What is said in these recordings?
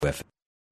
with.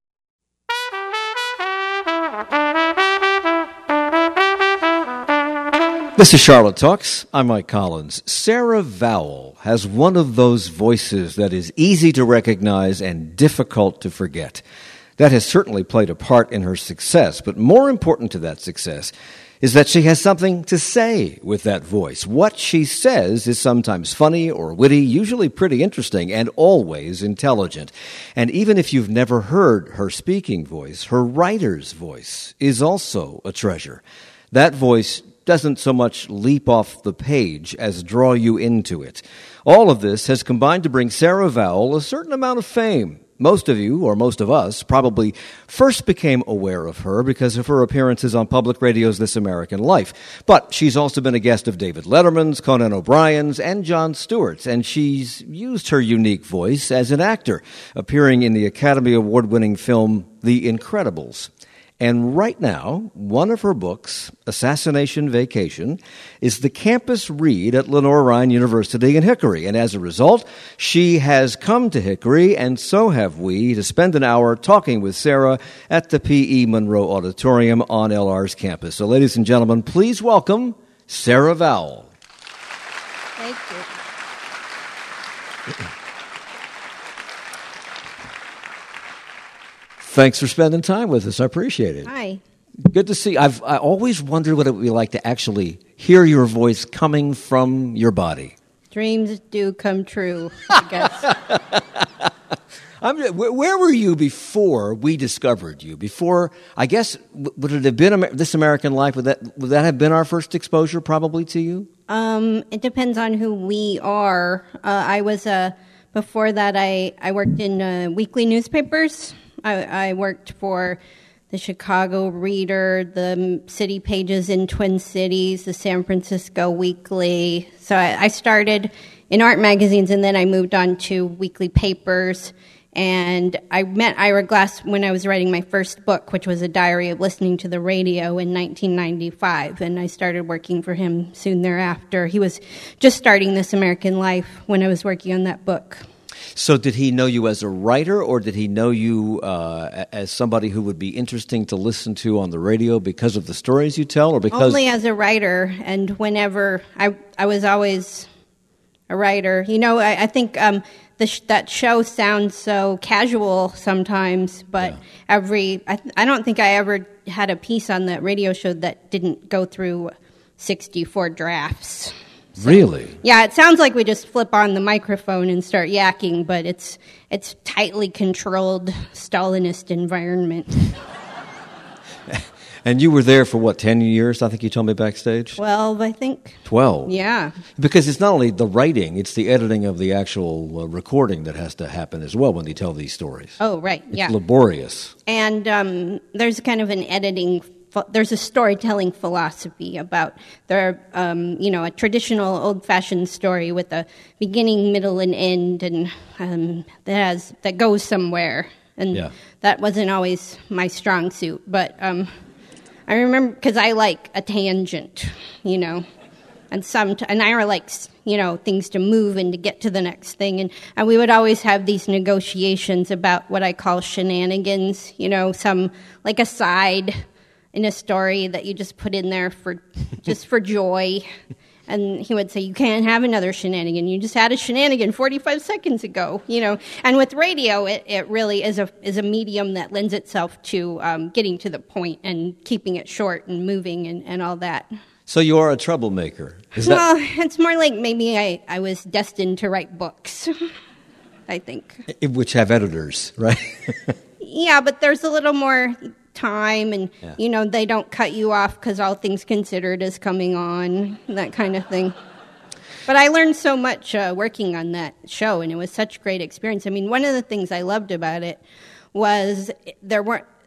This is Charlotte Talks. I'm Mike Collins. Sarah Vowell has one of those voices that is easy to recognize and difficult to forget. That has certainly played a part in her success, but more important to that success is that she has something to say with that voice. What she says is sometimes funny or witty, usually pretty interesting, and always intelligent. And even if you've never heard her speaking voice, her writer's voice is also a treasure. That voice doesn't so much leap off the page as draw you into it. All of this has combined to bring Sarah Vowell a certain amount of fame. Most of you, or most of us, probably first became aware of her because of her appearances on public radio's This American Life. But she's also been a guest of David Letterman's, Conan O'Brien's, and Jon Stewart's, and she's used her unique voice as an actor, appearing in the Academy Award-winning film The Incredibles. And right now, one of her books, Assassination Vacation, is the campus read at Lenoir-Rhyne University in Hickory. And as a result, she has come to Hickory, and so have we, to spend an hour talking with Sarah at the P.E. Monroe Auditorium on LR's campus. So ladies and gentlemen, please welcome Sarah Vowell. Thank you. Thanks for spending time with us. I appreciate it. Hi. Good to see you. I always wondered what it would be like to actually hear your voice coming from your body. Dreams do come true, I guess. Where were you before we discovered you? Before, I guess, would it have been This American Life? Would that have been our first exposure probably to you? It depends on who we are. Before that, I worked in weekly newspapers. I worked for the Chicago Reader, the City Pages in Twin Cities, the San Francisco Weekly. So I started in art magazines, and then I moved on to weekly papers. And I met Ira Glass when I was writing my first book, which was a diary of listening to the radio in 1995. And I started working for him soon thereafter. He was just starting This American Life when I was working on that book. So did he know you as a writer, or did he know you as somebody who would be interesting to listen to on the radio because of the stories you tell, or because... Only as a writer, and whenever I was always a writer. You know, I think that show sounds so casual sometimes, but I don't think I ever had a piece on that radio show that didn't go through 64 drafts. So, really? Yeah, it sounds like we just flip on the microphone and start yakking, but it's tightly controlled Stalinist environment. And you were there for, 10 years, I think you told me backstage? 12, I think. 12? Yeah. Because it's not only the writing, it's the editing of the actual recording that has to happen as well when you tell these stories. Oh, right, yeah. It's laborious. And there's kind of there's a storytelling philosophy about a traditional old-fashioned story with a beginning, middle, and end, and that goes somewhere. And that wasn't always my strong suit, but I remember because I like a tangent, and Ira likes things to move and to get to the next thing, and we would always have these negotiations about what I call shenanigans, some like a side in a story that you just put in there for joy. And he would say, you can't have another shenanigan. You just had a shenanigan 45 seconds ago, And with radio, it really is a medium that lends itself to getting to the point and keeping it short and moving and all that. So you are a troublemaker. It's more like maybe I was destined to write books, I think. Which have editors, right? Yeah, but there's a little more time, and they don't cut you off because All Things Considered is coming on, that kind of thing. But I learned so much working on that show, and it was such a great experience. I mean, one of the things I loved about it was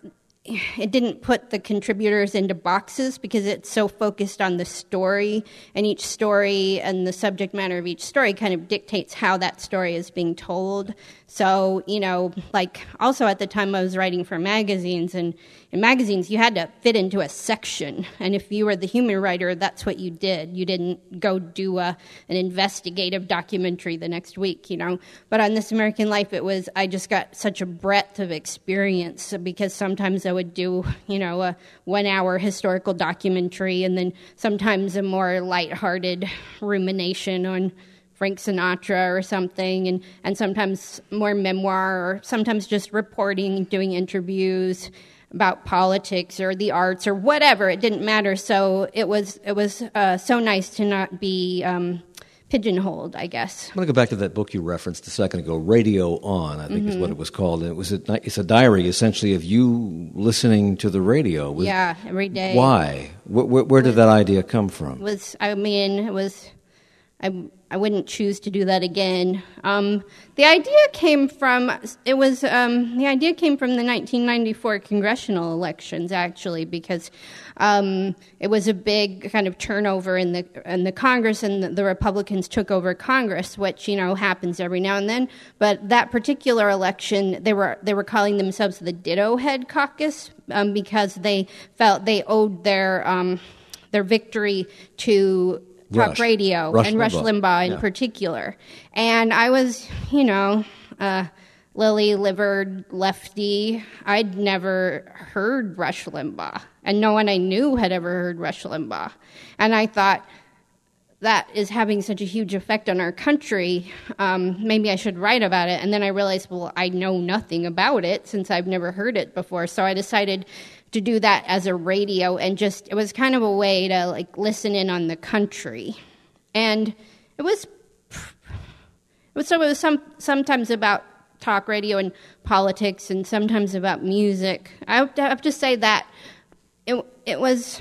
it didn't put the contributors into boxes because it's so focused on the story, and each story and the subject matter of each story kind of dictates how that story is being told. So, like also at the time I was writing for magazines, and in magazines you had to fit into a section, and if you were the humor writer, that's what you did. You didn't go do an investigative documentary the next week, But on This American Life, I just got such a breadth of experience because sometimes I would do, a 1-hour historical documentary, and then sometimes a more lighthearted rumination on Frank Sinatra or something, and sometimes more memoir, or sometimes just reporting, doing interviews about politics or the arts or whatever. It didn't matter. So it was so nice to not be pigeonholed, I guess. I'm going to go back to that book you referenced a second ago, Radio On, I think is what it was called. And it's a diary, essentially, of you listening to the radio. Yeah, every day. Why? Where did that idea come from? I wouldn't choose to do that again. The idea came from the 1994 congressional elections, actually, because it was a big kind of turnover in the Congress, and the Republicans took over Congress, which happens every now and then. But that particular election, they were calling themselves the Ditto Head Caucus because they felt they owed their victory to talk radio and Rush Limbaugh in particular. And I was, lily-livered lefty. I'd never heard Rush Limbaugh, and no one I knew had ever heard Rush Limbaugh. And I thought, that is having such a huge effect on our country, maybe I should write about it. And then I realized, well, I know nothing about it since I've never heard it before. So I decided to do that as a radio, and it was kind of a way to listen in on the country. And it was sometimes about talk radio and politics, and sometimes about music. I have to say that it was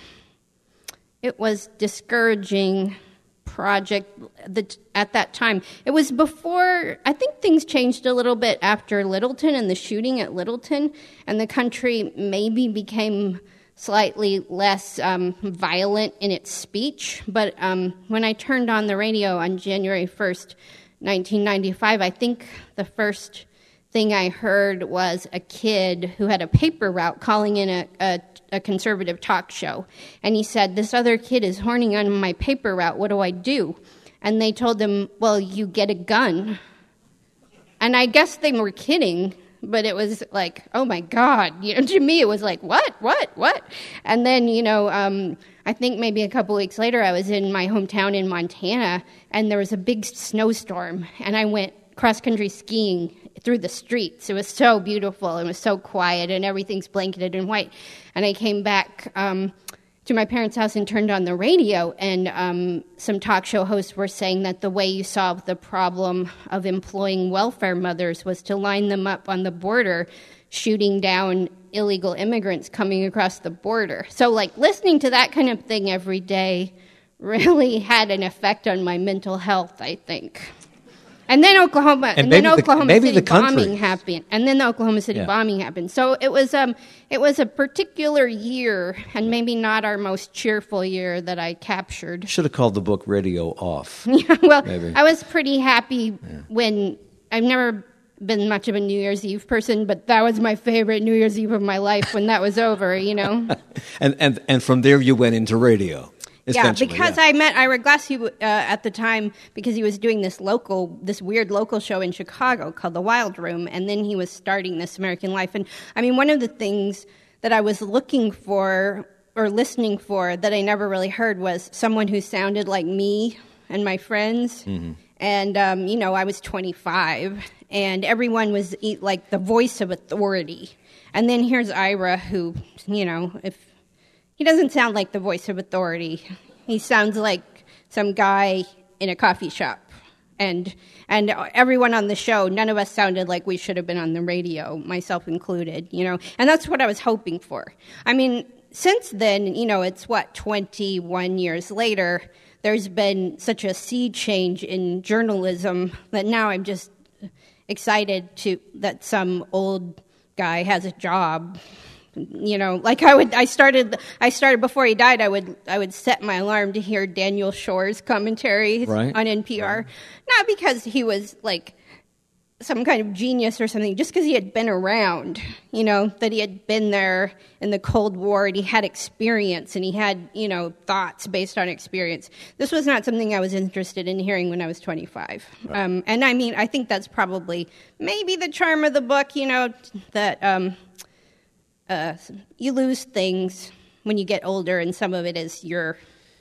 discouraging project at that time. It was before, I think things changed a little bit after Littleton and the shooting at Littleton, and the country maybe became slightly less violent in its speech. But when I turned on the radio on January 1st, 1995, I think the first thing I heard was a kid who had a paper route calling in a conservative talk show. And he said, "This other kid is horning on my paper route. What do I do?" And they told him, "Well, you get a gun." And I guess they were kidding, but it was like, oh my God. To me, it was like, what? And then, I think maybe a couple weeks later, I was in my hometown in Montana, and there was a big snowstorm, and I went cross-country skiing through the streets. It was so beautiful. It was so quiet, and everything's blanketed in white. And I came back to my parents' house and turned on the radio, and some talk show hosts were saying that the way you solve the problem of employing welfare mothers was to line them up on the border, shooting down illegal immigrants coming across the border. So, listening to that kind of thing every day really had an effect on my mental health, I think. And then Oklahoma City bombing happened. And then the Oklahoma City bombing happened. So it was a particular year, and maybe not our most cheerful year, that I captured. Should have called the book Radio Off. Well, maybe. I was pretty happy when I've never been much of a New Year's Eve person, but that was my favorite New Year's Eve of my life when that was over, And from there you went into radio. Yeah, because I met Ira Glass at the time because he was doing this weird local show in Chicago called The Wild Room, and then he was starting This American Life. And I mean, one of the things that I was looking for or listening for that I never really heard was someone who sounded like me and my friends. Mm-hmm. And, I was 25, and everyone was like the voice of authority. And then here's Ira who, if he doesn't sound like the voice of authority. He sounds like some guy in a coffee shop. And everyone on the show, none of us sounded like we should have been on the radio, myself included, And that's what I was hoping for. I mean, since then, it's 21 years later, there's been such a sea change in journalism that now I'm just excited that some old guy has a job Like I started before he died. I would set my alarm to hear Daniel Shore's commentary on NPR, right. Not because he was like some kind of genius or something, just because he had been around, that he had been there in the Cold War and he had experience and he had, thoughts based on experience. This was not something I was interested in hearing when I was 25. Right. And I mean, I think that's probably maybe the charm of the book, that you lose things when you get older, and some of it is your,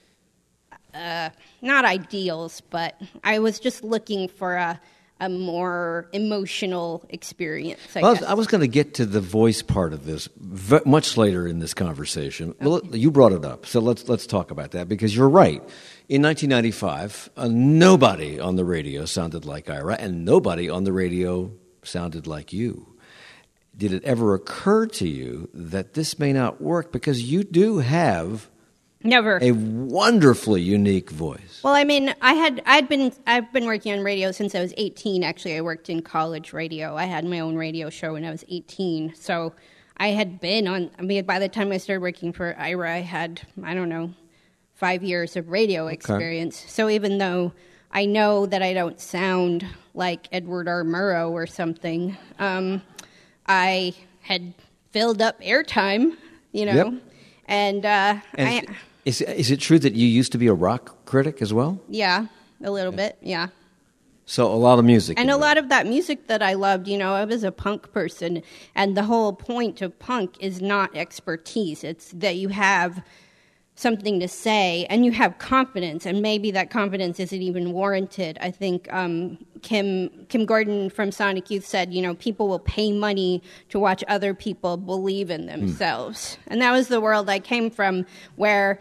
not ideals, but I was just looking for a more emotional experience, I guess. I was going to get to the voice part of this much later in this conversation. Okay. Well, you brought it up, so let's talk about that, because you're right. In 1995, nobody on the radio sounded like Ira, and nobody on the radio sounded like you. Did it ever occur to you that this may not work, because you do have Never. a wonderfully unique voice? Well, I mean, I've been working on radio since I was 18. Actually, I worked in college radio. I had my own radio show when I was 18. So I had been on. I mean, by the time I started working for Ira, I had 5 years of radio experience. So even though I know that I don't sound like Edward R. Murrow or something, I had filled up airtime, Yep. and is it true that you used to be a rock critic as well? Yeah, a little bit, yeah. So a lot of music. And a lot of that music that I loved, I was a punk person, and the whole point of punk is not expertise. It's that you have something to say, and you have confidence, and maybe that confidence isn't even warranted. I think Kim Gordon from Sonic Youth said, people will pay money to watch other people believe in themselves. And that was the world I came from, where,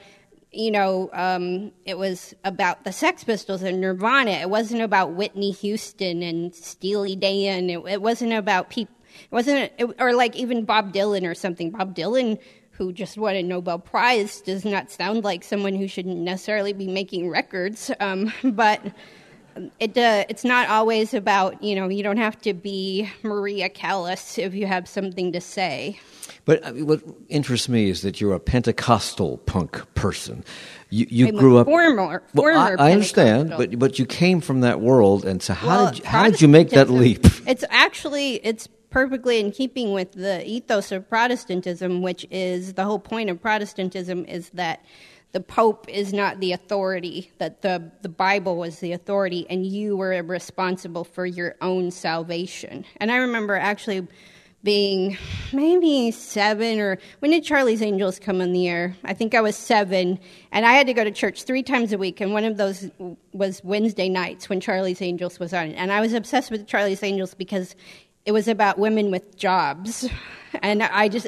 it was about the Sex Pistols and Nirvana. It wasn't about Whitney Houston and Steely Dan. It wasn't about people. It wasn't, or like even Bob Dylan or something. Bob Dylan, who just won a Nobel Prize, does not sound like someone who shouldn't necessarily be making records. But it's not always about, you don't have to be Maria Callas if you have something to say. But what interests me is that you're a Pentecostal punk person. You grew up former. I understand, but you came from that world, and so how did you make that leap? It's perfectly in keeping with the ethos of Protestantism, which is the whole point of Protestantism is that the Pope is not the authority, that the Bible was the authority, and you were responsible for your own salvation. And I remember actually being maybe 7, or when did Charlie's Angels come on the air? I think I was 7, and I had to go to church 3 times a week, and one of those was Wednesday nights when Charlie's Angels was on. And I was obsessed with Charlie's Angels because it was about women with jobs. And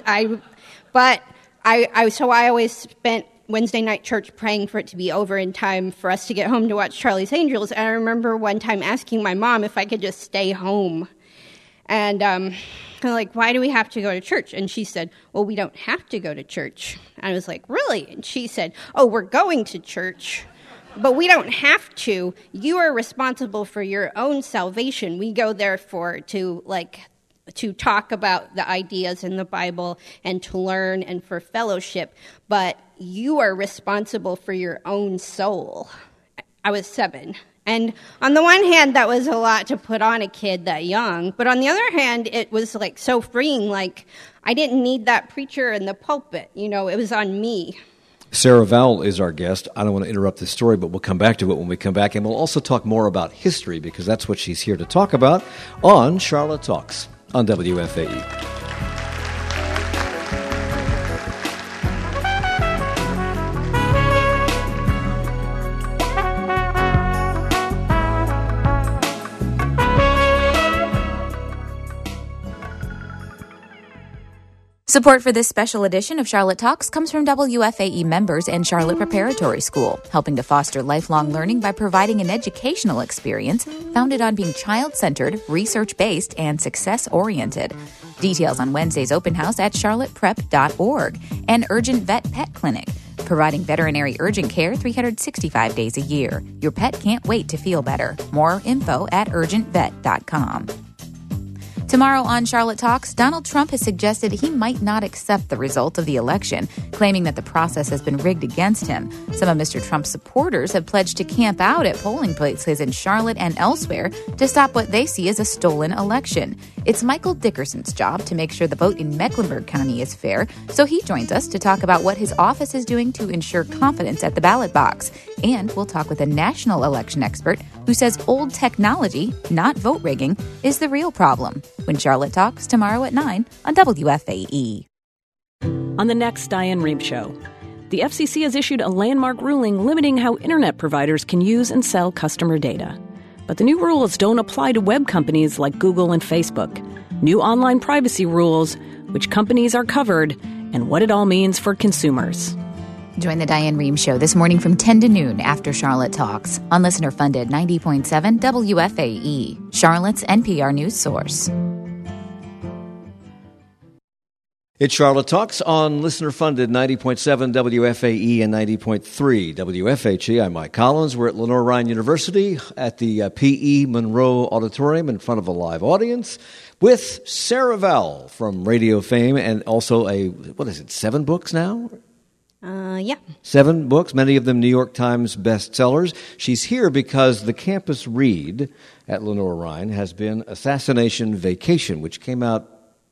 so I always spent Wednesday night church praying for it to be over in time for us to get home to watch Charlie's Angels. And I remember one time asking my mom if I could just stay home. And I'm like, why do we have to go to church? And she said, well, we don't have to go to church. And I was like, really? And she said, oh, we're going to church, but we don't have to. You are responsible for your own salvation. We go there to talk about the ideas in the Bible and to learn and for fellowship, but you are responsible for your own soul. I was 7. And on the one hand, that was a lot to put on a kid that young. But on the other hand, it was like so freeing. Like I didn't need that preacher in the pulpit. It was on me. Sarah Vowell is our guest. I don't want to interrupt this story, but we'll come back to it when we come back. And we'll also talk more about history, because that's what she's here to talk about on Charlotte Talks on WFAE. Support for this special edition of Charlotte Talks comes from WFAE members and Charlotte Preparatory School, helping to foster lifelong learning by providing an educational experience founded on being child-centered, research-based, and success-oriented. Details on Wednesday's open house at charlotteprep.org. And Urgent Vet Pet Clinic, providing veterinary urgent care 365 days a year. Your pet can't wait to feel better. More info at urgentvet.com. Tomorrow on Charlotte Talks, Donald Trump has suggested he might not accept the result of the election, claiming that the process has been rigged against him. Some of Mr. Trump's supporters have pledged to camp out at polling places in Charlotte and elsewhere to stop what they see as a stolen election. It's Michael Dickerson's job to make sure the vote in Mecklenburg County is fair, so he joins us to talk about what his office is doing to ensure confidence at the ballot box. And we'll talk with a national election expert who says old technology, not vote rigging, is the real problem. When Charlotte Talks, tomorrow at 9 on WFAE. On the next Diane Rehm Show, the FCC has issued a landmark ruling limiting how internet providers can use and sell customer data. But the new rules don't apply to web companies like Google and Facebook. New online privacy rules, which companies are covered, and what it all means for consumers. Join the Diane Rehm Show this morning from 10 to noon after Charlotte Talks on listener-funded 90.7 WFAE, Charlotte's NPR news source. It's Charlotte Talks on listener-funded 90.7 WFAE and 90.3 WFHE. I'm Mike Collins. We're at Lenore Ryan University at the P.E. Monroe Auditorium in front of a live audience with Sarah Vowell from radio fame and also 7 books now? Yeah. 7 books, many of them New York Times bestsellers. She's here because the campus read at Lenore Ryan has been Assassination Vacation, which came out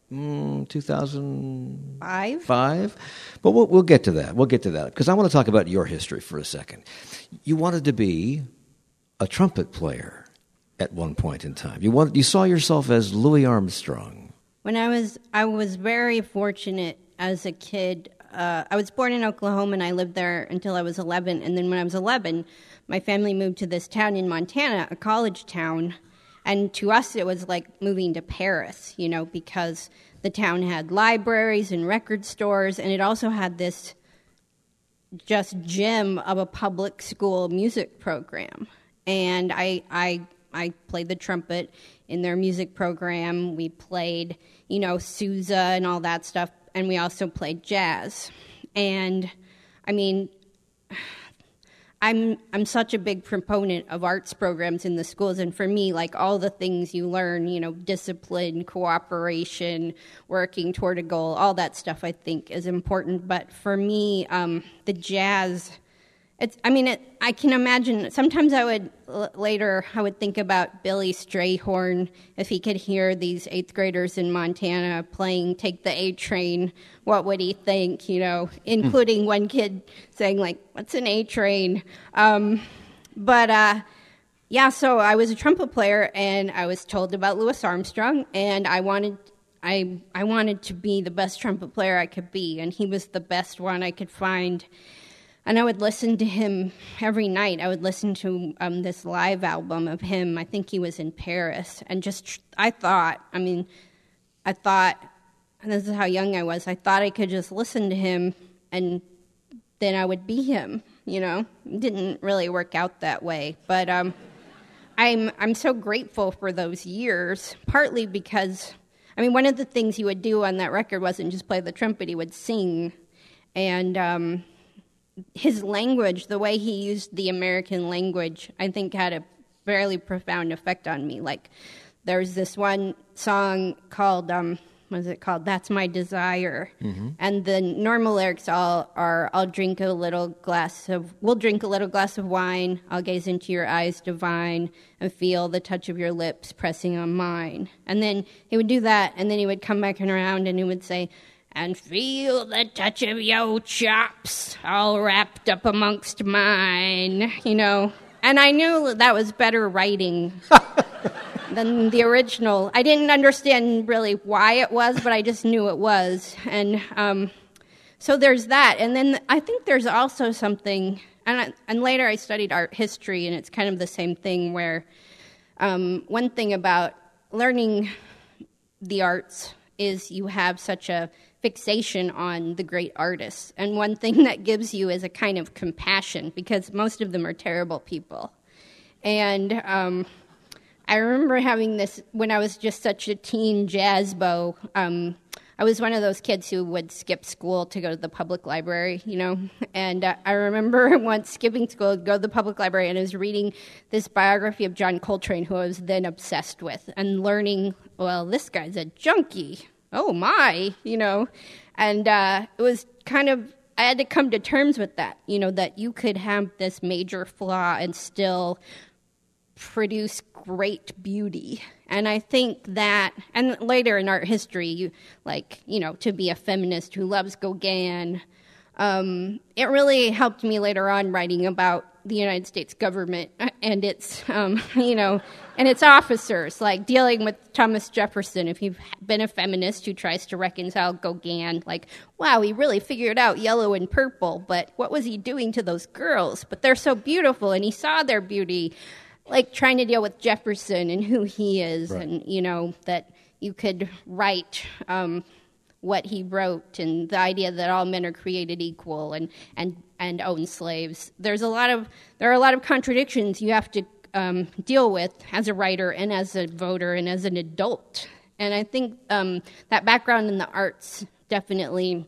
2005. But we'll get to that. We'll get to that because I want to talk about your history for a second. You wanted to be a trumpet player at one point in time. You saw yourself as Louis Armstrong. When I was very fortunate as a kid. I was born in Oklahoma, and I lived there until I was 11. And then when I was 11, my family moved to this town in Montana, a college town. And to us, it was like moving to Paris, because the town had libraries and record stores, and it also had this just gem of a public school music program. And I played the trumpet in their music program. We played, Sousa and all that stuff. And we also played jazz. And, I'm such a big proponent of arts programs in the schools. And for me, like all the things you learn, discipline, cooperation, working toward a goal, all that stuff I think is important. But for me, the jazz, I can imagine, sometimes I would think about Billy Strayhorn, if he could hear these 8th graders in Montana playing Take the A Train, what would he think, including one kid saying, what's an A Train? So I was a trumpet player, and I was told about Louis Armstrong, and I wanted to be the best trumpet player I could be, and he was the best one I could find. And I would listen to him every night. I would listen to this live album of him. I think he was in Paris. And I thought, and this is how young I was, I thought I could just listen to him and then I would be him, It didn't really work out that way. But I'm so grateful for those years, partly because, one of the things he would do on that record wasn't just play the trumpet, he would sing. And his language, the way he used the American language, I think had a fairly profound effect on me. Like, there's this one song called, That's My Desire. Mm-hmm. And the normal lyrics are, we'll drink a little glass of wine, I'll gaze into your eyes divine, and feel the touch of your lips pressing on mine. And then he would do that, and then he would come back around and he would say, and feel the touch of your chops all wrapped up amongst mine, And I knew that was better writing than the original. I didn't understand really why it was, but I just knew it was. And so there's that. And then I think there's also something, and later I studied art history, and it's kind of the same thing where one thing about learning the arts is you have such a fixation on the great artists. And one thing that gives you is a kind of compassion, because most of them are terrible people. And I remember having this when I was just such a teen jazz beau. I I was one of those kids who would skip school to go to the public library, And I remember once skipping school to go to the public library, and I was reading this biography of John Coltrane, who I was then obsessed with, and learning, well, this guy's a junkie. Oh, my, And it was kind of, I had to come to terms with that, that you could have this major flaw and still produce great beauty. And I think that, and later in art history, to be a feminist who loves Gauguin, it really helped me later on writing about the United States government and its, and its officers, like dealing with Thomas Jefferson. If you've been a feminist who tries to reconcile Gauguin, wow, he really figured out yellow and purple, but what was he doing to those girls? But they're so beautiful, and he saw their beauty. Trying to deal with Jefferson and who he is, right. And, that you could write what he wrote, and the idea that all men are created equal and own slaves. There are a lot of contradictions you have to deal with as a writer and as a voter and as an adult. And I think that background in the arts definitely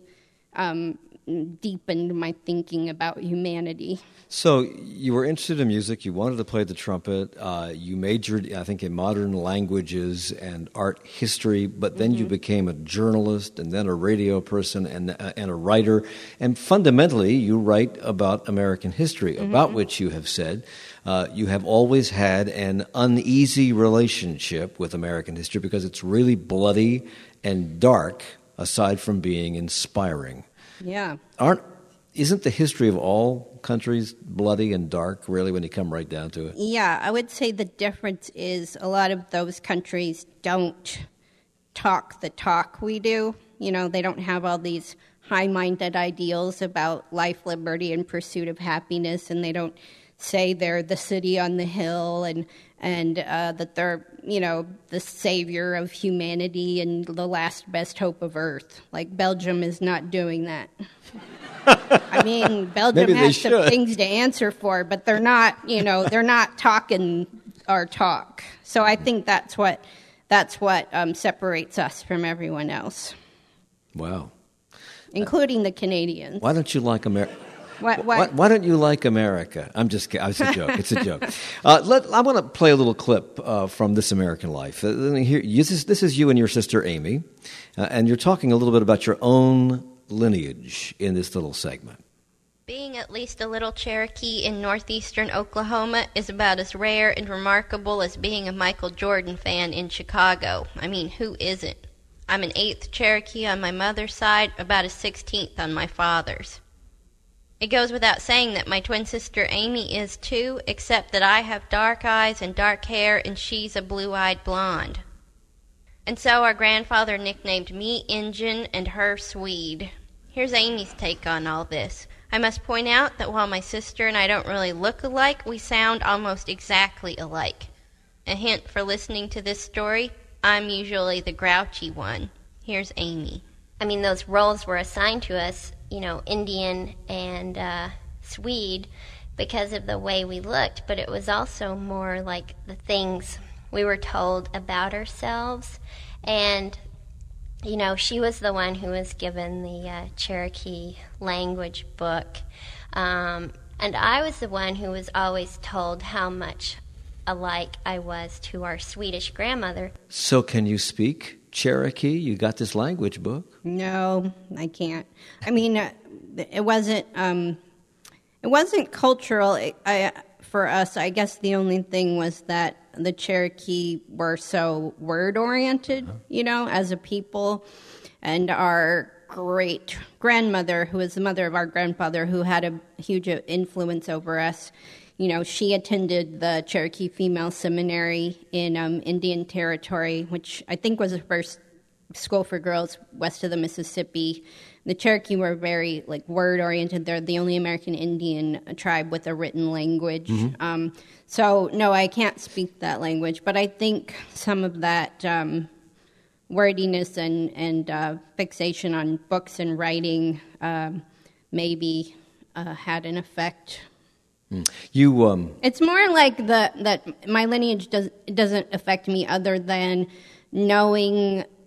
deepened my thinking about humanity. So you were interested in music. You wanted to play the trumpet. You majored, I think, in modern languages and art history, but then you became a journalist and then a radio person and a writer. And fundamentally, you write about American history, about which you have said you have always had an uneasy relationship with American history because it's really bloody and dark, aside from being inspiring. Yeah. Isn't the history of all countries bloody and dark, really, when you come right down to it? Yeah, I would say the difference is a lot of those countries don't talk the talk we do. They don't have all these high-minded ideals about life, liberty, and pursuit of happiness, and they don't say they're the city on the hill and that they're, the savior of humanity and the last best hope of Earth. Belgium is not doing that. I mean, Belgium has some things to answer for, but they're not, they're not talking our talk. So I think that's what separates us from everyone else. Wow. Including the Canadians. Why don't you like America? Why don't you like America? I'm just kidding. It's a joke. It's a joke. I want to play a little clip from This American Life. This is you and your sister Amy, and you're talking a little bit about your own lineage in this little segment. Being at least a little Cherokee in northeastern Oklahoma is about as rare and remarkable as being a Michael Jordan fan in Chicago. I mean, who isn't? I'm an 8th Cherokee on my mother's side, about a 16th on my father's. It goes without saying that my twin sister Amy is too, except that I have dark eyes and dark hair and she's a blue-eyed blonde. And so our grandfather nicknamed me Injun and her Swede. Here's Amy's take on all this. I must point out that while my sister and I don't really look alike, we sound almost exactly alike. A hint for listening to this story, I'm usually the grouchy one. Here's Amy. I mean, those roles were assigned to us, Indian and Swede, because of the way we looked, but it was also more like the things we were told about ourselves. And she was the one who was given the Cherokee language book. And I was the one who was always told how much alike I was to our Swedish grandmother. So can you speak Cherokee? You got this language book? No, I can't. I mean, it wasn't cultural. For us, I guess the only thing was that the Cherokee were so word-oriented, as a people. And our great-grandmother, who was the mother of our grandfather, who had a huge influence over us, she attended the Cherokee Female Seminary in Indian Territory, which I think was the first school for girls west of the Mississippi. The Cherokee were very word-oriented. They're the only American Indian tribe with a written language. So, no, I can't speak that language, but I think some of that wordiness and fixation on books and writing maybe had an effect. It's more like that my lineage doesn't affect me other than knowing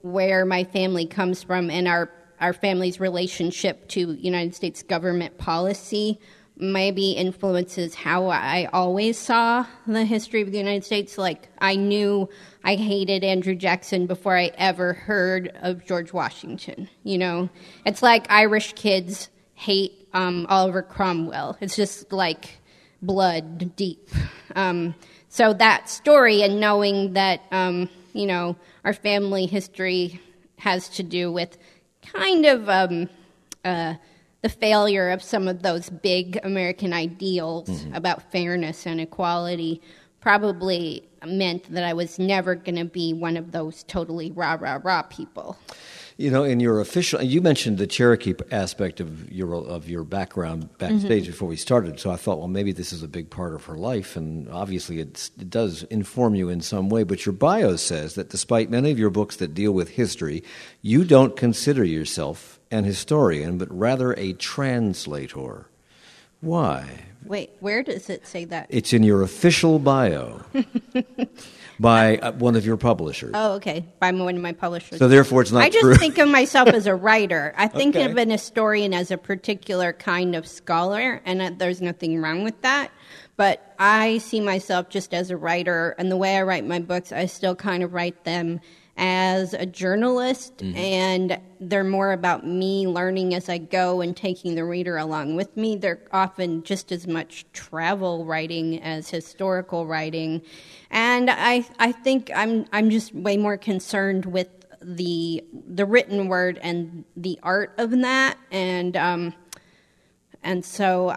where my family comes from and our family's relationship to United States government policy maybe influences how I always saw the history of the United States. Like, I knew I hated Andrew Jackson before I ever heard of George Washington, you know? It's like Irish kids hate Oliver Cromwell. It's just like blood deep. So that story, and knowing that, you know, our family history has to do with kind of the failure of some of those big American ideals about fairness and equality, probably meant that I was never going to be one of those totally rah people. You know, in your official, you mentioned the Cherokee aspect of your background backstage before we started. So I thought, well, maybe this is a big part of her life, and obviously it does inform you in some way. But your bio says that despite many of your books that deal with history, you don't consider yourself an historian, but rather a translator. Why? Wait, where does it say that? It's in your official bio. By one of your publishers. Oh, okay. By one of my publishers. So therefore it's not true. I just think of myself as a writer. I think of an historian as a particular kind of scholar, and there's nothing wrong with that. But I see myself just as a writer, and the way I write my books, I still kind of write them as a journalist, and they're more about me learning as I go and taking the reader along with me. They're often just as much travel writing as historical writing, and I think I'm just way more concerned with the written word and the art of that, and so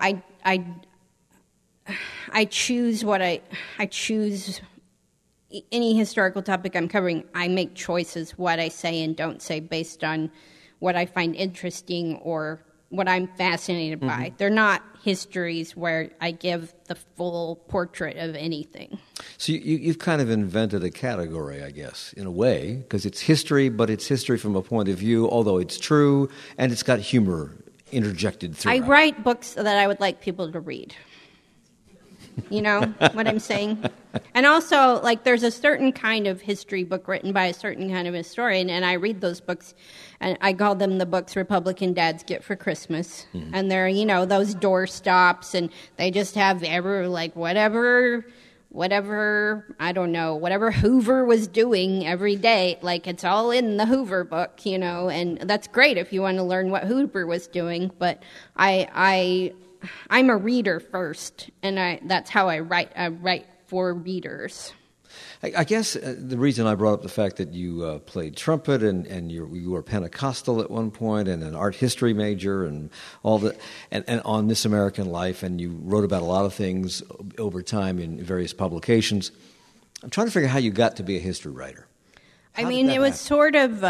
I choose what I choose. Any historical topic I'm covering, I make choices what I say and don't say based on what I find interesting or what I'm fascinated by. They're not histories where I give the full portrait of anything. So you've kind of invented a category, I guess, in a way, because it's history, but it's history from a point of view, although it's true, and it's got humor interjected through. I write books that I would like people to read. You know what I'm saying? And also, like, there's a certain kind of history book written by a certain kind of historian, and I read those books, and I call them the books Republican dads get for Christmas. And they're, you know, those doorstops, and they just have whatever, I don't know, whatever Hoover was doing every day. Like, it's all in the Hoover book, you know, and that's great if you want to learn what Hoover was doing, but I'm a reader first, and that's how I write. I write for readers. I guess the reason I brought up the fact that you played trumpet and you were Pentecostal at one point and an art history major and all that, and on This American Life, and you wrote about a lot of things over time in various publications. I'm trying to figure out how you got to be a history writer. It was sort of,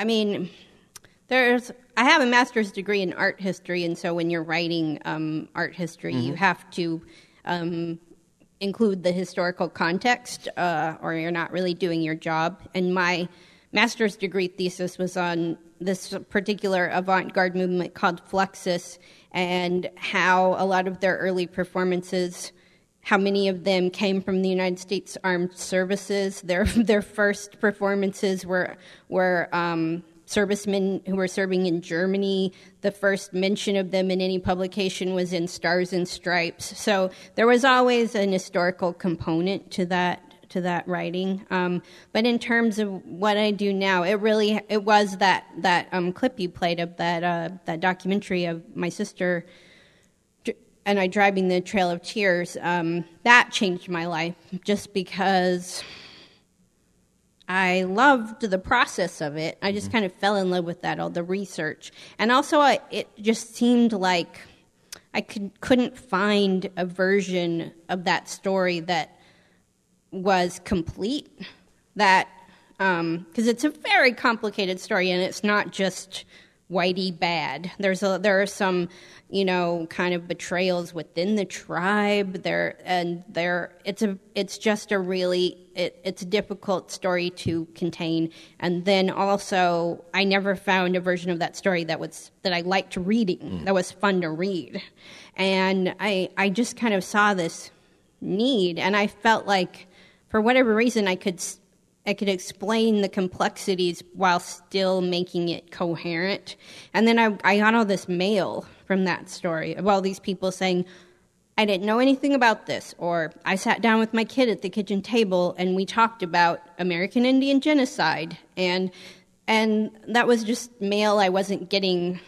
I have a master's degree in art history, and so when you're writing art history, you have to include the historical context, or you're not really doing your job. And my master's degree thesis was on this particular avant-garde movement called Fluxus, and how a lot of their early performances, how many of them came from the United States Armed Services. Their first performances were servicemen who were serving in Germany. The first mention of them in any publication was in Stars and Stripes. So there was always an historical component to that writing. But in terms of what I do now, it was that clip you played of that documentary of my sister and I driving the Trail of Tears. That changed my life just because I loved the process of it. I just kind of fell in love with that, all the research. And also it just seemed like I couldn't find a version of that story that was complete. That, because it's a very complicated story, and it's not just whitey bad. There are some, kind of betrayals within the tribe. It's just a really it's a difficult story to contain. And then also, I never found a version of that story that I liked reading, that was fun to read. And I just kind of saw this need, and I felt like, for whatever reason, I could explain the complexities while still making it coherent. And then I got all this mail from that story of all these people saying, I didn't know anything about this, or I sat down with my kid at the kitchen table and we talked about American Indian genocide, and that was just mail I wasn't getting,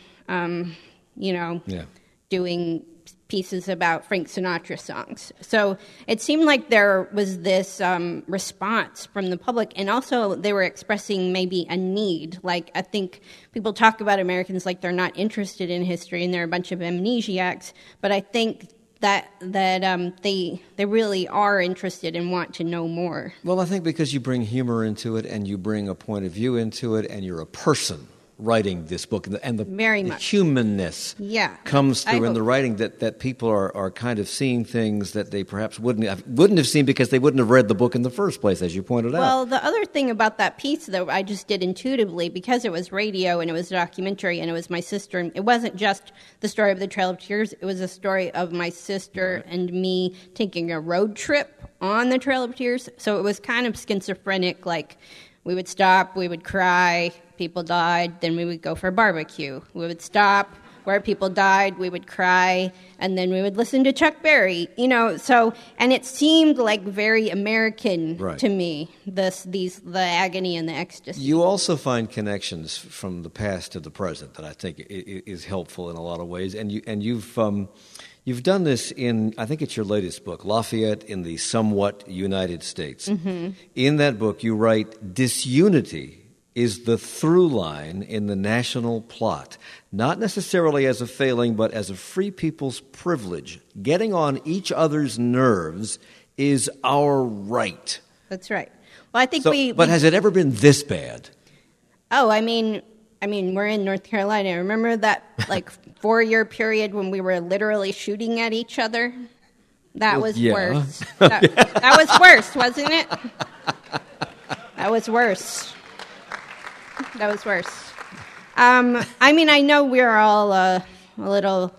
doing pieces about Frank Sinatra songs. So it seemed like there was this response from the public, and also they were expressing maybe a need. Like, I think people talk about Americans like they're not interested in history and they're a bunch of amnesiacs, but I think that they really are interested and want to know more. Well, I think because you bring humor into it and you bring a point of view into it, and you're a person writing this book, and the humanness comes through in the writing, that people are kind of seeing things that they perhaps wouldn't have seen because they wouldn't have read the book in the first place, as you pointed out. Well, the other thing about that piece, though, I just did intuitively, because it was radio and it was a documentary and it was my sister. And it wasn't just the story of the Trail of Tears. It was a story of my sister and me taking a road trip on the Trail of Tears. So it was kind of schizophrenic, like we would stop, we would cry, people died, then we would go for a barbecue. We would stop where people died, we would cry, and then we would listen to Chuck Berry, so, and it seemed like very American to me, the agony and the ecstasy. You also find connections from the past to the present that I think is helpful in a lot of ways, and you've done this in, I think it's your latest book, Lafayette in the Somewhat United States. Mm-hmm. In that book, you write, disunity is the through line in the national plot, not necessarily as a failing, but as a free people's privilege. Getting on each other's nerves is our right. That's right. Well, I think But has it ever been this bad? Oh, I mean, we're in North Carolina. Remember that 4-year period when we were literally shooting at each other? That was worse. That was worse, wasn't it? That was worse. That was worse. I know we're all a little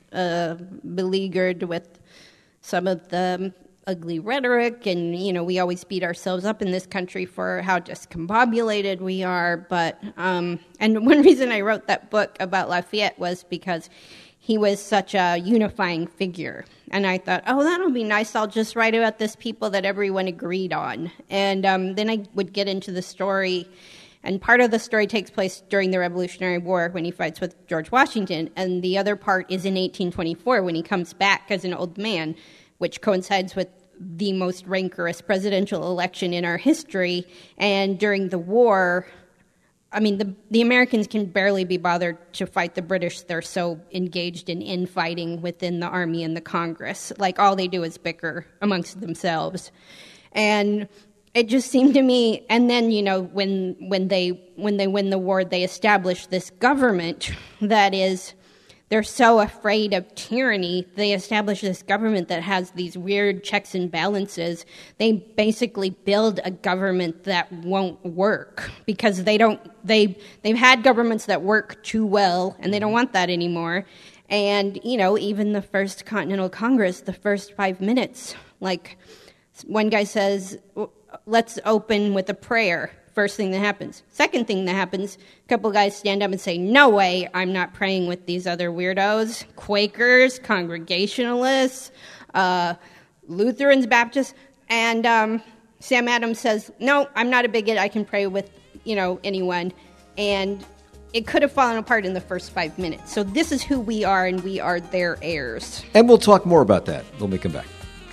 beleaguered with some of the ugly rhetoric, and, we always beat ourselves up in this country for how discombobulated we are. But and one reason I wrote that book about Lafayette was because he was such a unifying figure. And I thought, that'll be nice. I'll just write about this people that everyone agreed on. And then I would get into the story. And part of the story takes place during the Revolutionary War when he fights with George Washington. And the other part is in 1824 when he comes back as an old man, which coincides with the most rancorous presidential election in our history. And during the war, the Americans can barely be bothered to fight the British. They're so engaged in infighting within the army and the Congress. Like, all they do is bicker amongst themselves. And it just seemed to me, and then, when they win the war, they establish this government that is, they're so afraid of tyranny, they establish this government that has these weird checks and balances. They basically build a government that won't work because they've had governments that work too well, and they don't want that anymore. And, even the First Continental Congress, the first 5 minutes, like, one guy says, let's open with a prayer. First thing that happens. Second thing that happens, a couple guys stand up and say, no way, I'm not praying with these other weirdos, Quakers, Congregationalists, Lutherans, Baptists. And Sam Adams says, no, I'm not a bigot, I can pray with, anyone. And it could have fallen apart in the first 5 minutes. So this is who we are, and we are their heirs. And we'll talk more about that when we come back.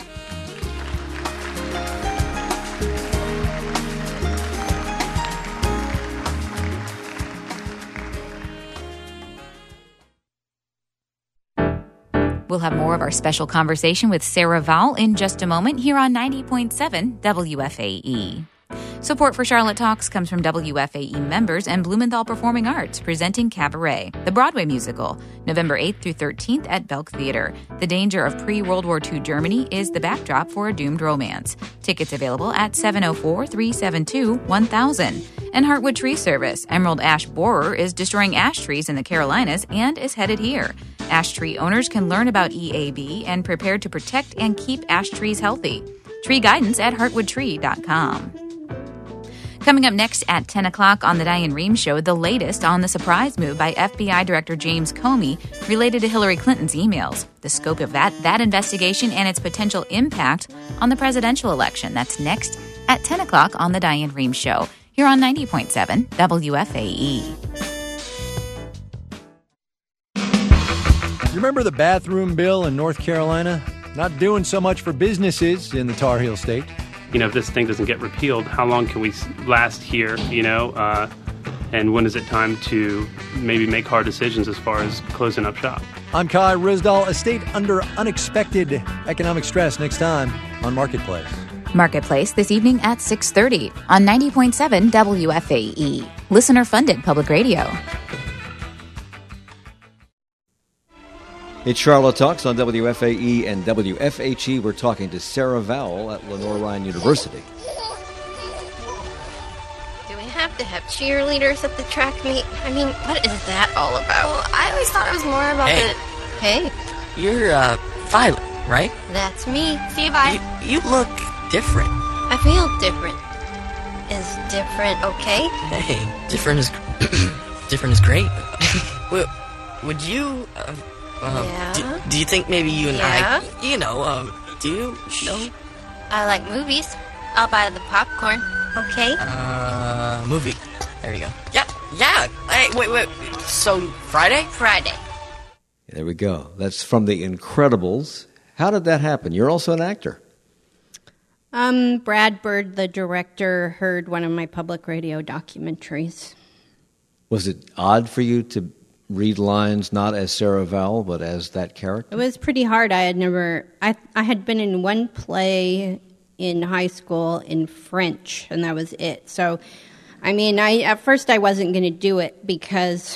We'll have more of our special conversation with Sarah Vowell in just a moment here on 90.7 WFAE. Support for Charlotte Talks comes from WFAE members and Blumenthal Performing Arts presenting Cabaret, the Broadway musical, November 8th through 13th at Belk Theater. The danger of pre-World War II Germany is the backdrop for a doomed romance. Tickets available at 704-372-1000. And Heartwood Tree Service. Emerald ash borer is destroying ash trees in the Carolinas and is headed here. Ash tree owners can learn about EAB and prepare to protect and keep ash trees healthy. Tree guidance at heartwoodtree.com. Coming up next at 10 o'clock on The Diane Rehm Show, the latest on the surprise move by FBI Director James Comey related to Hillary Clinton's emails, the scope of that investigation, and its potential impact on the presidential election. That's next at 10 o'clock on The Diane Rehm Show, here on 90.7 WFAE. You remember the bathroom bill in North Carolina? Not doing so much for businesses in the Tar Heel State. If this thing doesn't get repealed, how long can we last here, and when is it time to maybe make hard decisions as far as closing up shop? I'm Kai Risdal. A state under unexpected economic stress next time on Marketplace. Marketplace this evening at 6:30 on 90.7 WFAE. Listener-funded public radio. It's Charlotte Talks on WFAE and WFHE. We're talking to Sarah Vowell at Lenoir-Rhyne University. Do we have to have cheerleaders at the track meet? I mean, what is that all about? Well, I always thought it was more about Hey, You're, Violet, right? that's me. See you, Vi. You look different. I feel different. Is different okay? Hey, different is... different is great. Would you, Yeah? do you think maybe you and Yeah? do you know? I like movies. I'll buy the popcorn. Okay? Movie. There you go. Yeah. Hey, wait. So, Friday? Friday. There we go. That's from The Incredibles. How did that happen? You're also an actor. Brad Bird, the director, heard one of my public radio documentaries. Was it odd for you to read lines not as Sarah Vowell, but as that character? It was pretty hard. I had been in one play in high school in French, and that was it. So, at first I wasn't going to do it because,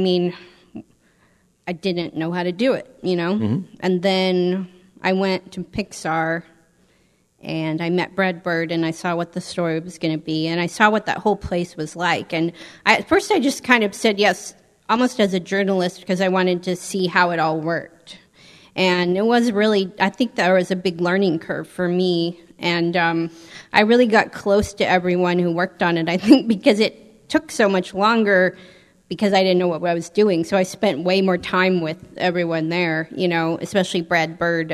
I didn't know how to do it, Mm-hmm. And then I went to Pixar, and I met Brad Bird, and I saw what the story was going to be, and I saw what that whole place was like. And at first I just kind of said yes, almost as a journalist, because I wanted to see how it all worked. And it was really, I think there was a big learning curve for me. And I really got close to everyone who worked on it, I think, because it took so much longer because I didn't know what I was doing. So I spent way more time with everyone there, especially Brad Bird,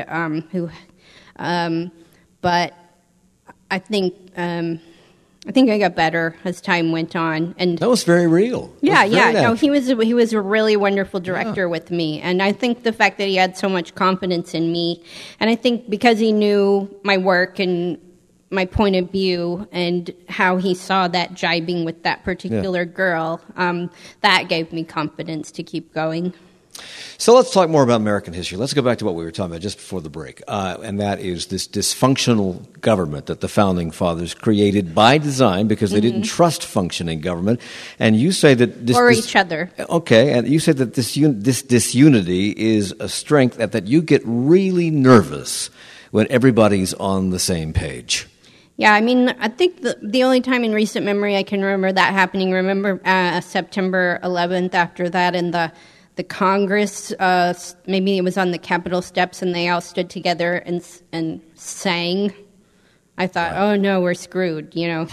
but I think I got better as time went on, and That was very real. yeah. No, He was a really wonderful director with me, and I think the fact that he had so much confidence in me, and I think because he knew my work and my point of view and how he saw that jibing with that particular girl, that gave me confidence to keep going. So let's talk more about American history. Let's go back to what we were talking about just before the break, and that is this dysfunctional government that the Founding Fathers created by design because they didn't trust functioning government. And you say that each other. Okay, and you say that this disunity is a strength, that you get really nervous when everybody's on the same page. Yeah, I think the only time in recent memory I can remember that happening, September 11th after that in the Congress, maybe it was on the Capitol steps, and they all stood together and sang. I thought, oh no, we're screwed, they're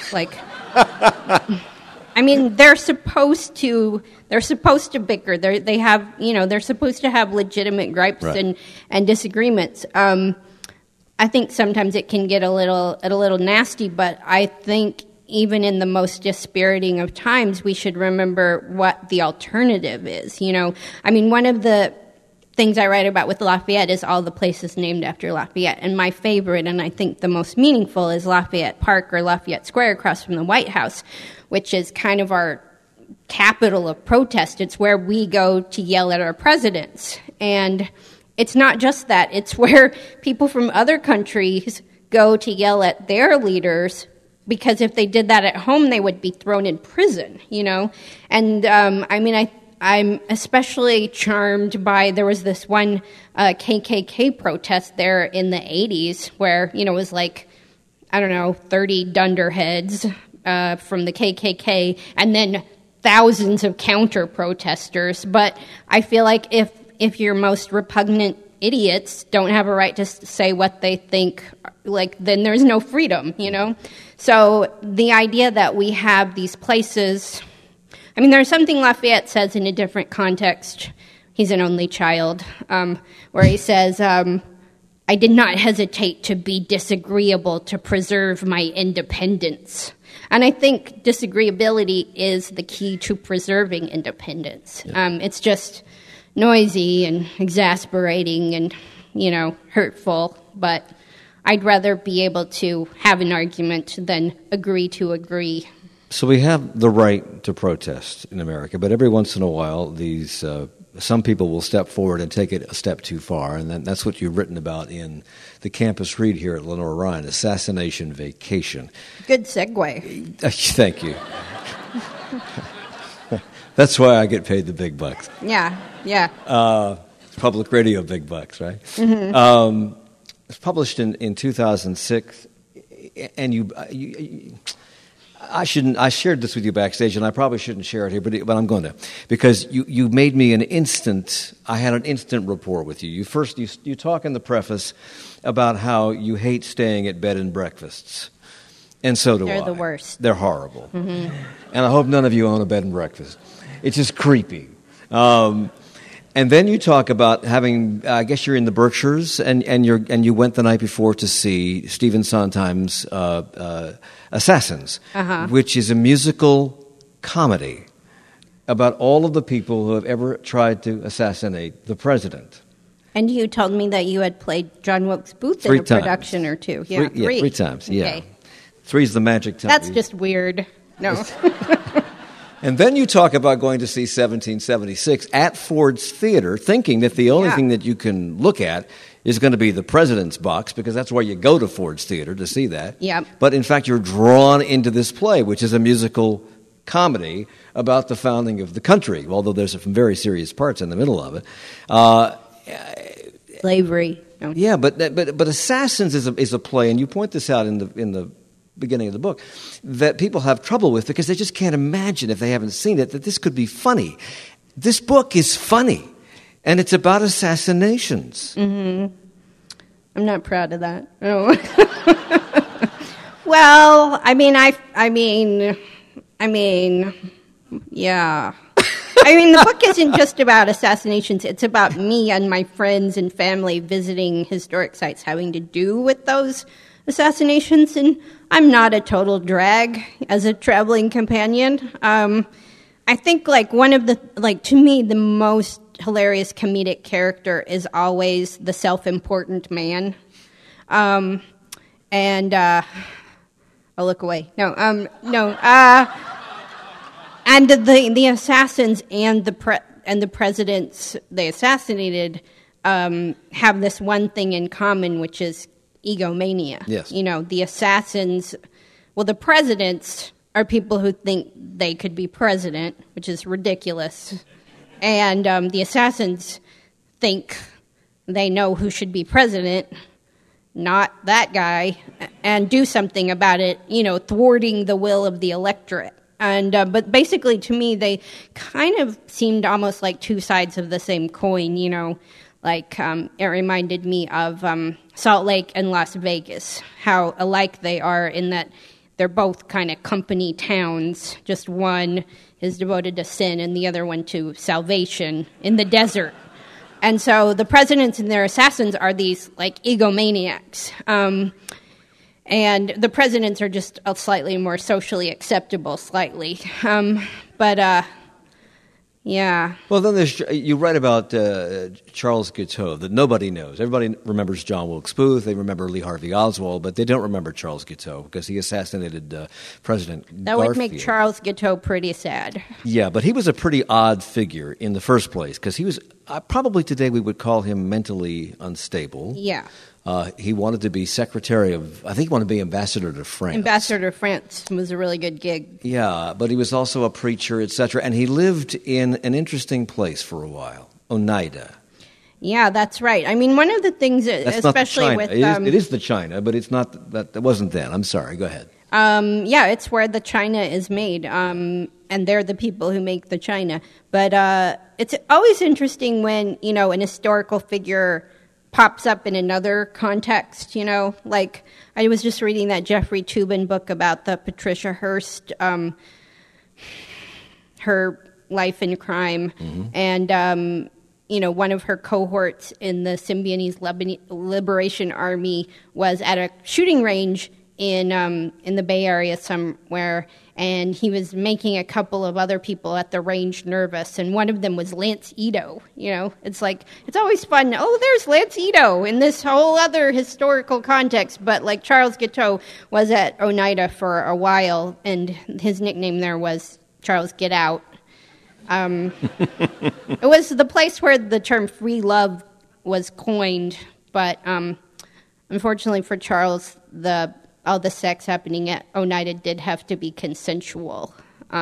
supposed to bicker. They're supposed to have legitimate gripes and disagreements. I think sometimes it can get a little nasty, but I think even in the most dispiriting of times, we should remember what the alternative is. One of the things I write about with Lafayette is all the places named after Lafayette. And my favorite, and I think the most meaningful, is Lafayette Park or Lafayette Square across from the White House, which is kind of our capital of protest. It's where we go to yell at our presidents. And it's not just that. It's where people from other countries go to yell at their leaders, because if they did that at home, they would be thrown in prison, And, I'm especially charmed by, there was this one KKK protest there in the 80s where, it was 30 dunderheads from the KKK, and then thousands of counter-protesters. But I feel like if your most repugnant idiots don't have a right to say what they think then there's no freedom, So the idea that we have these places, I mean, there's something Lafayette says in a different context. He's an only child, where he says, I did not hesitate to be disagreeable to preserve my independence. And I think disagreeability is the key to preserving independence. Yeah. It's just noisy and exasperating and, hurtful, but I'd rather be able to have an argument than agree to agree. So we have the right to protest in America, but every once in a while, these some people will step forward and take it a step too far, and that's what you've written about in the campus read here at Lenore Ryan, Assassination Vacation. Good segue. Thank you. That's why I get paid the big bucks. Yeah. Public radio big bucks, right? Mm-hmm. It's published in 2006, and I shared this with you backstage, and I probably shouldn't share it here, but I'm going to, because you made me I had an instant rapport with you. You talk in the preface about how you hate staying at bed and breakfasts, and so do I. They're the worst. They're horrible. Mm-hmm. And I hope none of you own a bed and breakfast. It's just creepy. And then you talk about having, I guess you're in the Berkshires, and you went the night before to see Stephen Sondheim's Assassins, which is a musical comedy about all of the people who have ever tried to assassinate the president. And you told me that you had played John Wilkes Booth in a production or two. Yeah, three times, yeah. Okay. Three's the magic time. That's just weird. No. And then you talk about going to see 1776 at Ford's Theater, thinking that the only thing that you can look at is going to be the president's box, because that's where you go to Ford's Theater to see that. Yeah. But in fact, you're drawn into this play, which is a musical comedy about the founding of the country, although there's some very serious parts in the middle of it. Slavery. No. Yeah, but Assassins is a play, and you point this out in the beginning of the book, that people have trouble with because they just can't imagine, if they haven't seen it, that this could be funny. This book is funny, and it's about assassinations. Mm-hmm. I'm not proud of that. No. Well, I mean, yeah. I mean, the book isn't just about assassinations. It's about me and my friends and family visiting historic sites having to do with those assassinations, and I'm not a total drag as a traveling companion. I think, to me, the most hilarious comedic character is always the self-important man. And I'll look away. And the assassins and the presidents they assassinated have this one thing in common, which is egomania. Yes. The assassins, the presidents are people who think they could be president, which is ridiculous. And the assassins think they know who should be president, not that guy, and do something about it, thwarting the will of the electorate. And but basically, to me, they kind of seemed almost like two sides of the same coin, it reminded me of Salt Lake and Las Vegas, how alike they are in that they're both kind of company towns. Just one is devoted to sin and the other one to salvation in the desert. And so the presidents and their assassins are these, egomaniacs. And the presidents are just a slightly more socially acceptable, yeah. Well, then you write about Charles Guiteau that nobody knows. Everybody remembers John Wilkes Booth. They remember Lee Harvey Oswald, but they don't remember Charles Guiteau because he assassinated President Garfield. That would make Charles Guiteau pretty sad. Yeah, but he was a pretty odd figure in the first place because he was probably today we would call him mentally unstable. Yeah. He wanted to be secretary of, I think he wanted to be ambassador to France. Ambassador to France was a really good gig. Yeah, but he was also a preacher, etc. And he lived in an interesting place for a while, Oneida. Yeah, that's right. I mean, one of the things, that's especially not the China. with... It is the China, but it's not, that wasn't then. I'm sorry, go ahead. Yeah, it's where the China is made, and they're the people who make the China. But it's always interesting when, an historical figure pops up in another context, you know. Like, I was just reading that Jeffrey Toobin book about the Patricia Hearst, her life in crime, and, you know, one of her cohorts in the Symbionese Liberation Army was at a shooting range in the Bay Area somewhere, and he was making a couple of other people at the range nervous, and one of them was Lance Ito. You know, it's like, it's always fun. Oh, there's Lance Ito in this whole other historical context. But like Charles Guiteau was at Oneida for a while, and his nickname there was Charles Get Out. It was the place where the term free love was coined, but unfortunately for Charles, all the sex happening at Oneida did have to be consensual.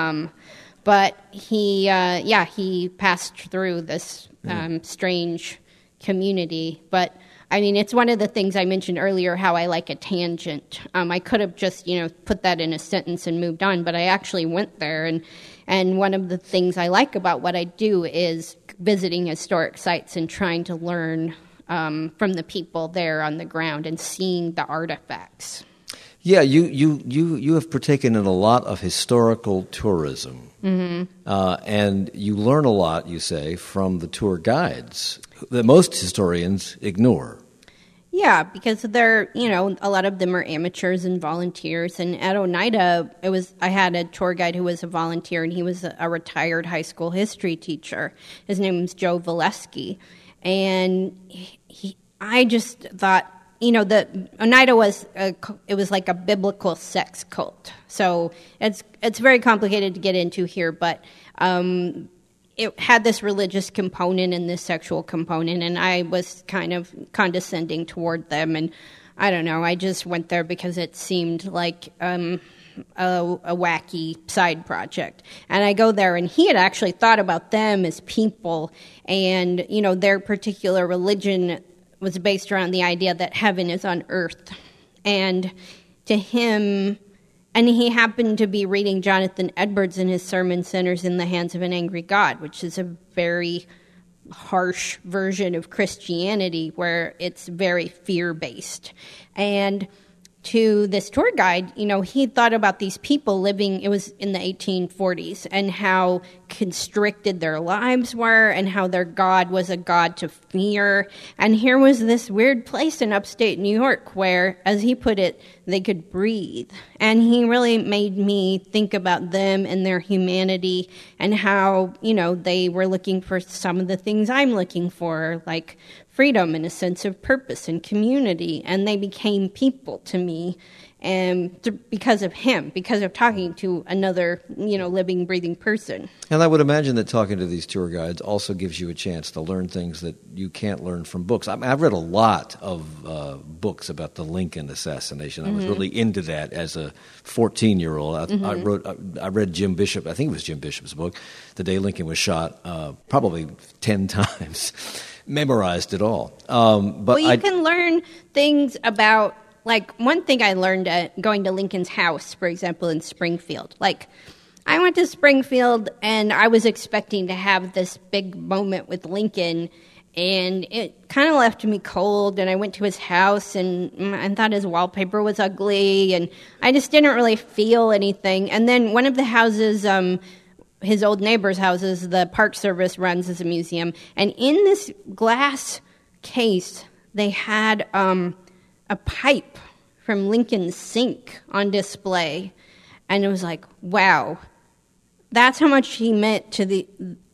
But he passed through this strange community. But, I mean, it's one of the things I mentioned earlier, how I like a tangent. I could have just, you know, put that in a sentence and moved on, but I actually went there. And one of the things I like about what I do is visiting historic sites and trying to learn from the people there on the ground and seeing the artifacts. Yeah, you have partaken in a lot of historical tourism, and you learn a lot, you say, from the tour guides that most historians ignore. Yeah, because they're, you know, a lot of them are amateurs and volunteers. And at Oneida, I had a tour guide who was a volunteer, and he was a retired high school history teacher. His name was Joe Valesky, and I just thought, you know, Oneida was like a biblical sex cult. So it's very complicated to get into here, but it had this religious component and this sexual component, and I was kind of condescending toward them. And I don't know, I just went there because it seemed like a wacky side project. And I go there, and he had actually thought about them as people, and, you know, their particular religion was based around the idea that heaven is on earth. And to him, and he happened to be reading Jonathan Edwards in his sermon, Sinners in the Hands of an Angry God, which is a very harsh version of Christianity where it's very fear-based. And to this tour guide, you know, he thought about these people living, it was in the 1840s, and how constricted their lives were, and how their God was a God to fear. And here was this weird place in upstate New York where, as he put it, they could breathe. And he really made me think about them and their humanity, and how, you know, they were looking for some of the things I'm looking for, like freedom and a sense of purpose and community. And they became people to me, and because of him, because of talking to another, you know, living, breathing person. And I would imagine that talking to these tour guides also gives you a chance to learn things that you can't learn from books. I mean, I've read a lot of books about the Lincoln assassination. I was really into that as a 14-year-old. I read Jim Bishop, I think it was Jim Bishop's book, The Day Lincoln Was Shot, probably 10 times. Memorized it all. But you can learn things about, like, one thing I learned at going to Lincoln's house, for example, in Springfield. Like, I went to Springfield, and I was expecting to have this big moment with Lincoln, and it kind of left me cold. And I went to his house, and I thought his wallpaper was ugly, and I just didn't really feel anything. And then one of the houses, his old neighbor's houses, the Park Service runs as a museum, and in this glass case, they had a pipe from Lincoln's sink on display, and it was like, wow, that's how much he meant to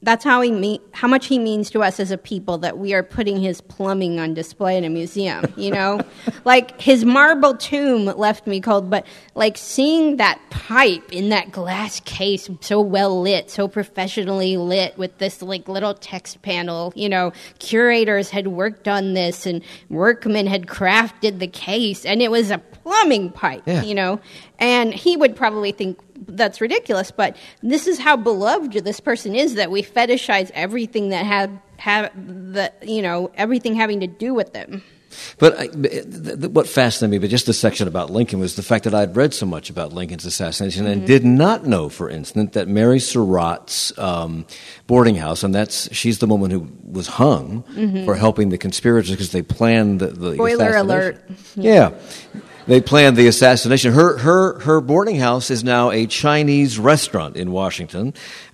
how much he means to us as a people, that we are putting his plumbing on display in a museum, you know? Like, his marble tomb left me cold, but, like, seeing that pipe in that glass case, so well lit, so professionally lit, with this, like, little text panel, you know, curators had worked on this, and workmen had crafted the case, and it was a plumbing pipe, you know? And he would probably think that's ridiculous, but this is how beloved this person is, that we fetishize everything that have the, you know, everything having to do with them. But what fascinated me, but just a section about Lincoln, was the fact that I'd read so much about Lincoln's assassination and did not know, for instance, that Mary Surratt's boarding house, and she's the woman who was hung for helping the conspirators because they planned the Spoiler alert. Yeah. They planned the assassination. Her boarding house is now a Chinese restaurant in Washington.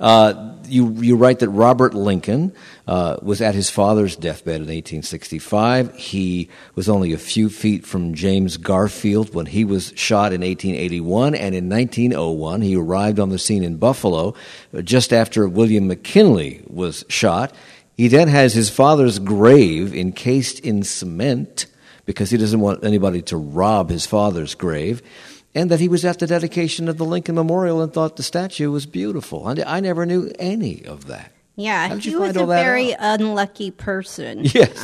You write that Robert Lincoln was at his father's deathbed in 1865. He was only a few feet from James Garfield when he was shot in 1881, and in 1901 he arrived on the scene in Buffalo just after William McKinley was shot. He then has his father's grave encased in cement, because he doesn't want anybody to rob his father's grave, and that he was at the dedication of the Lincoln Memorial and thought the statue was beautiful. I never knew any of that. Yeah, he was a very unlucky person. Yes.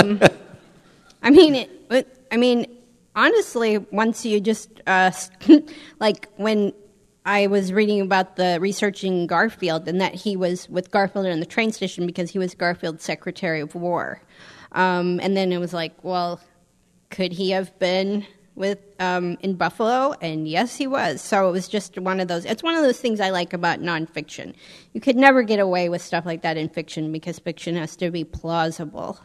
I mean, honestly, once you just, like when I was reading about the researching Garfield, and that he was with Garfield in the train station because he was Garfield's Secretary of War. And then it was like, well, could he have been with in Buffalo? And yes, he was. So it was just one of those. It's one of those things I like about nonfiction. You could never get away with stuff like that in fiction because fiction has to be plausible.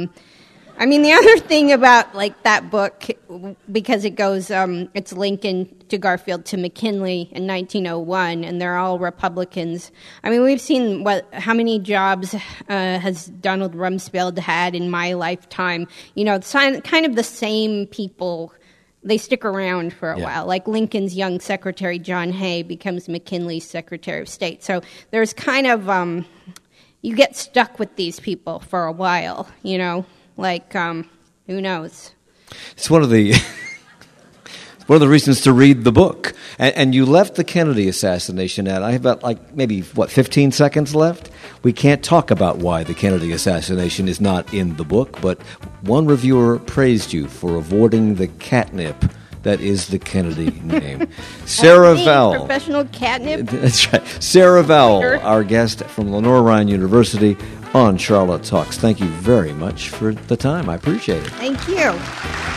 The other thing about like that book, because it goes, it's Lincoln to Garfield to McKinley in 1901, and they're all Republicans. I mean, we've seen how many jobs has Donald Rumsfeld had in my lifetime. You know, it's kind of the same people. They stick around for a while. Like Lincoln's young secretary, John Hay, becomes McKinley's Secretary of State. So there's kind of, you get stuck with these people for a while, you know. Like, who knows? It's one of the reasons to read the book. And you left the Kennedy assassination out. I have about, maybe 15 seconds left? We can't talk about why the Kennedy assassination is not in the book, but one reviewer praised you for avoiding the catnip that is the Kennedy name. Sarah Vowell. Professional catnip? That's right. Sarah Vowell, our guest from Lenoir-Rhyne University on Charlotte Talks. Thank you very much for the time. I appreciate it. Thank you.